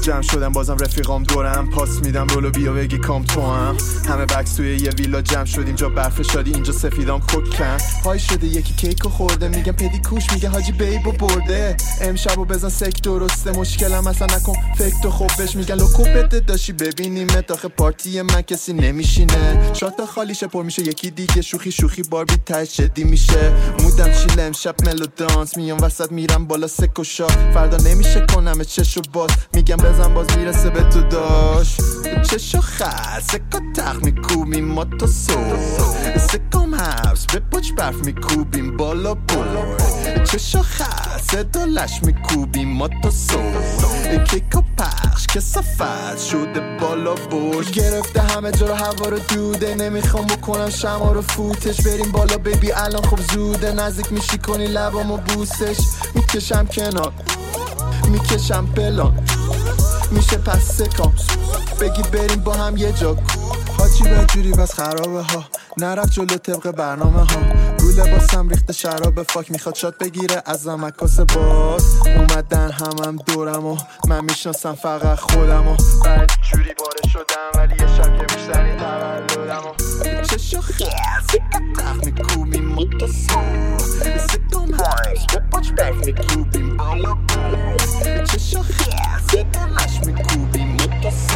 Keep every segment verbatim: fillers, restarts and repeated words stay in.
جمع شدم بازم رفیقام دورم، پاس میدم رولو بیا بگی کام تو هم. همه بکس توی یه ویلا جمع شد، اینجا برف شادی اینجا سفیدام کوکن. های شده یکی کیکو خورده، میگم پدی کوش میگه حاجی بیبو برده. امشبو بزن سک درسته، مشکلم اصلا نکن فکر تو خوب بش. میگن لوکو بده داشی ببینیم داخل پارتی من کسی نمیشینه. شات خالیشه پر میشه یکی دیگه، شوخی شوخی باربی تاش جدی میشه. مودم چیل امشب ملو دانس، میام وسط میرم بالا سک و شات. فردا نمیشه کنم چشو باز، میگم بزن باز میرسه به تو داش. چشو خر سکا تخ میکوبیم ما تو سو، سکام حبس به پچ برف میکوبیم بالا بور. چشو خر صدا لش میکوبیم ما تو سو، کیکا پخش که صفت شده بالا برج. گرفته همه جا رو هوا رو دوده، نمیخوام بکنم شما رو فوتش. بریم بالا بیبی الان خب زوده، نزدیک میشی کنی لبامو بوسش. میکشم کنار میکشم پلان، میشه پس سکام بگی بریم با هم یه جا. حاجی بدجوری بس خرابه ها، نرفت جلو طبق برنامه ها. رو لباسم ریخته شراب فاک، میخواد شات بگیره ازم عکاس باز. اومدن هم هم دورم و من میشناسم فقط خودم و بدجوری باره شدم، ولی یه شب که بیشتری تولدم و چشو خیز سکت میکوبیم ما تو سو، سکم هایش به پاچ برف میکوبیم بالا بور. چشو خیز دلش میکوبیم ما تو سو،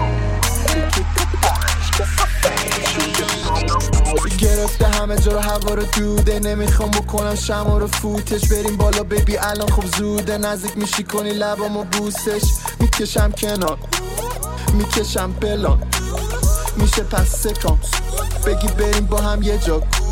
گرفته همه جا رو هوا رو دوده، نمیخوام بکنم شما رو فوتش. بریم بالا بیبی الان خب زوده، نزدیک میشی کنی لبامو بوسش. میکشم کنار میکشم پلان، میشه پس سکام بگی بریم با هم یه جا.